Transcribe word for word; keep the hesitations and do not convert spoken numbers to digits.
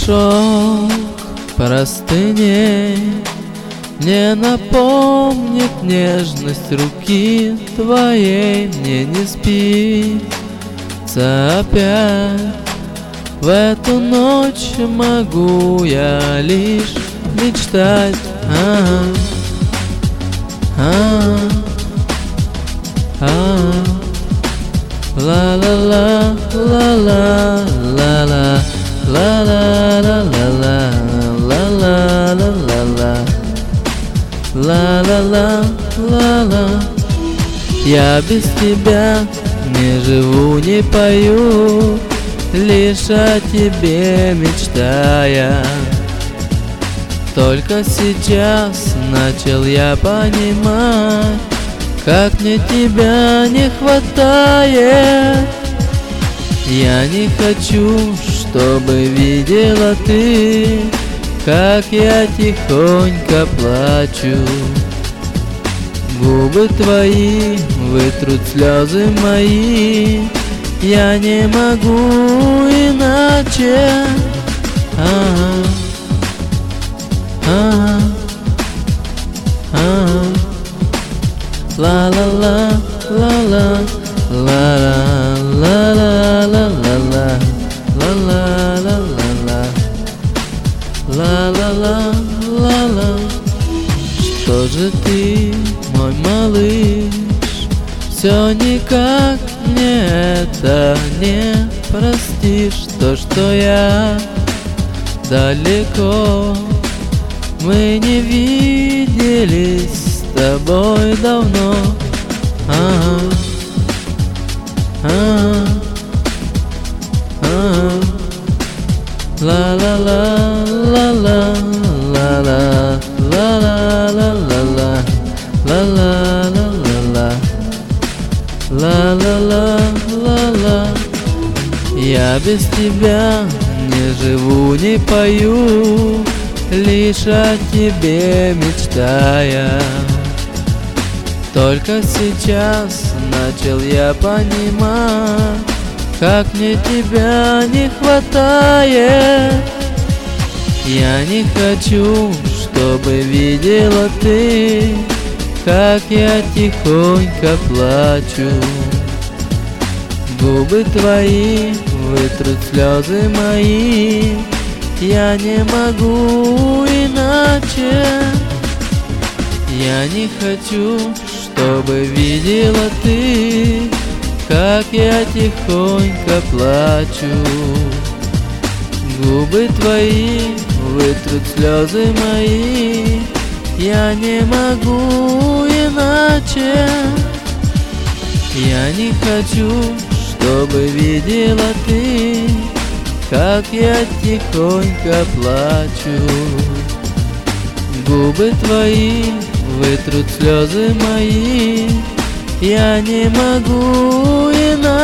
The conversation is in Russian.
шелк простыней мне напомнит нежность руки твоей. Мне не спится опять, в эту ночь могу я лишь мечтать. А -а -а -а. Ла ла ла ла ла ла ла ла ла ла ла ла ла ла ла ла ла ла. Я без тебя не живу, не пою, лишь о тебе мечтая. Только сейчас начал я понимать, как мне тебя не хватает. Я не хочу, чтобы видела ты, как я тихонько плачу. Губы твои вытрут слезы мои, я не могу иначе. А-а, а-а, а-а. Ла-ла-ла, ла-ла, ла-ла-ла-ла-ла-ла-ла, ла-ла-ла-ла-ла, ла-ла-ла-ла-ла. Что же ты, мой малыш, все никак мне это не простишь? То, что я далеко, мы не виделись с тобой давно. А-а, а-а, а-а. Ла-ла-ла, ла-ла, ла-ла, ла-ла-ла-ла-ла, ла-ла-ла-ла-ла, ла-ла-ла-ла-ла. Я без тебя не живу, не пою, лишь о тебе мечтая. Только сейчас начал я понимать, как мне тебя не хватает. Я не хочу, чтобы видела ты, как я тихонько плачу. Губы твои вытрут слезы мои, я не могу иначе. Я не хочу, чтобы видела ты, как я тихонько плачу. Губы твои вытрут слезы мои, я не могу иначе. Я не хочу, чтобы видела ты, как я тихонько плачу. Губы твои вытрут слезы мои, я не могу иначе.